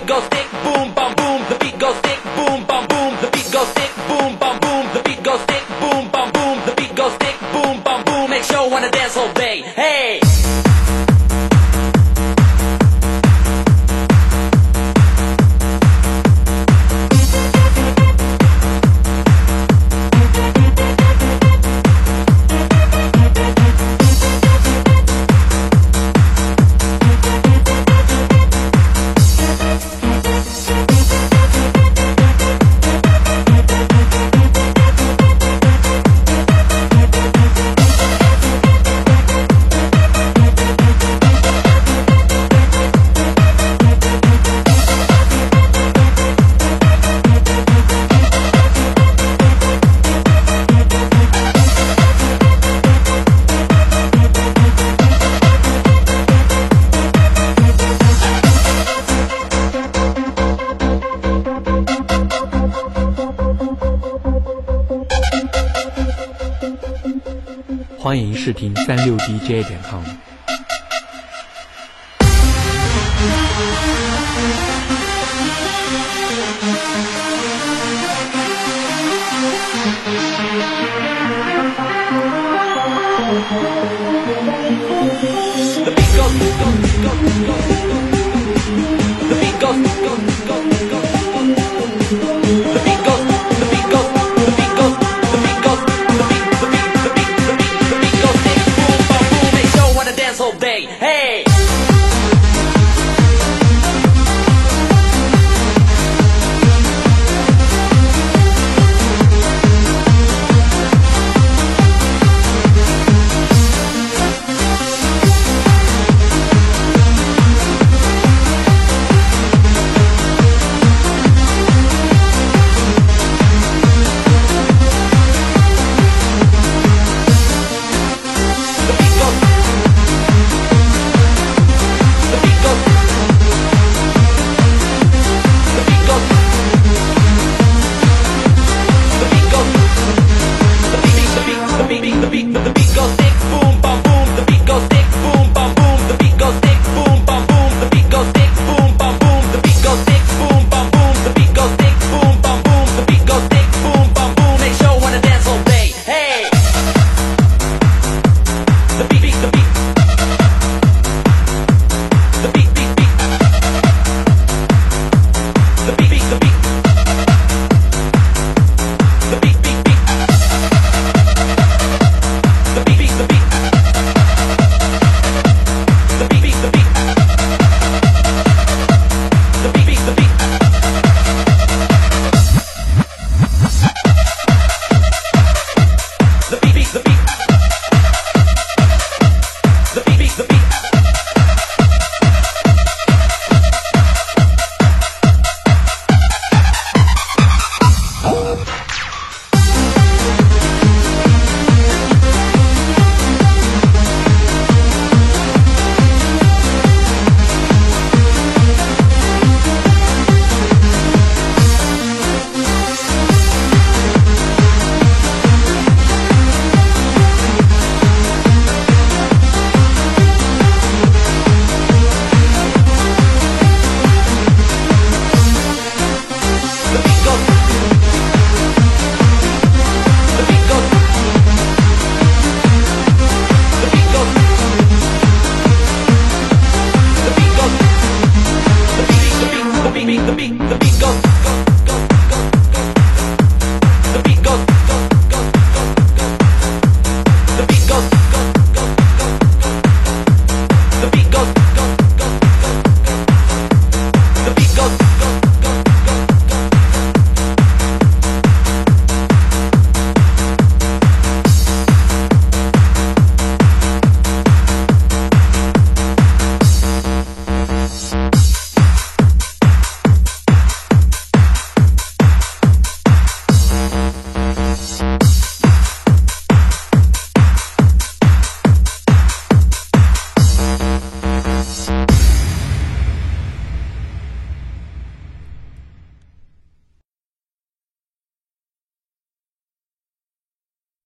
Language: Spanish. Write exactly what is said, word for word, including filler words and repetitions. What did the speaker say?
goes stick, boom, bum, boom. The beat goes stick, boom, bum, boom. The beat goes stick, boom, bum, boom. The beat goes stick, boom, bum, boom. The beat goes stick, boom, bum, boom. Make sure wanna dance all day. Hey. 欢迎试听三六 D J 点 com。 The beat goes, goes, goes, goes, goes. The beat goes, goes.